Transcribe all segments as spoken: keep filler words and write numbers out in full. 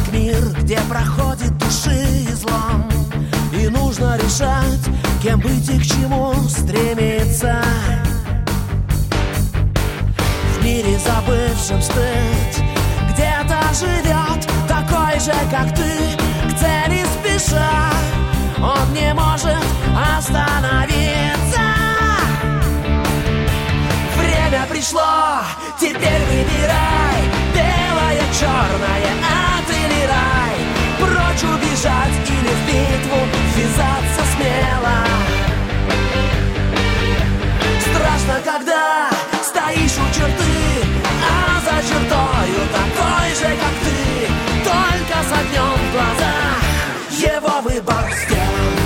как мир, где проходит души излом, и нужно решать, кем быть и к чему стремиться. В мире забывшим стыд где-то живет такой же, как ты, к цели спеша. Он не может остановиться. Время пришло, теперь выбирай, белое, черное, ад или рай. Прочь убежать или в битву ввязаться смело. Страшно, когда стоишь у черты, а за чертою такой же, как ты, только с огнем в глазах его выбор сделан.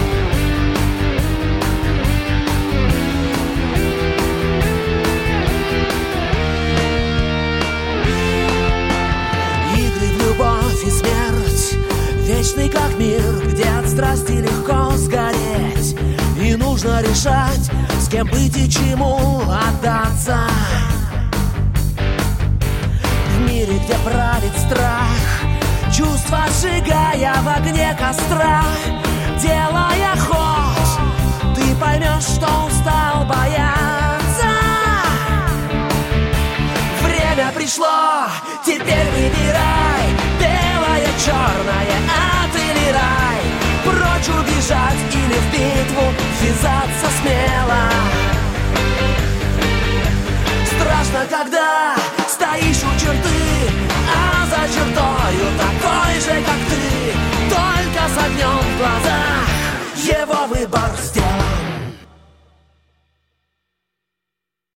Вечный как мир, где от страсти легко сгореть, и нужно решать, с кем быть и чему отдаться. В мире, где правит страх, чувства сжигая в огне костра, делая ход, ты поймешь, что устал бояться. Время пришло, теперь выбирай, белое, черное, ад или рай. Прочь убежать или в битву ввязаться смело. Страшно, когда стоишь у черты, а за чертою такой же, как ты, только с огнем в глазах его выбор сделан.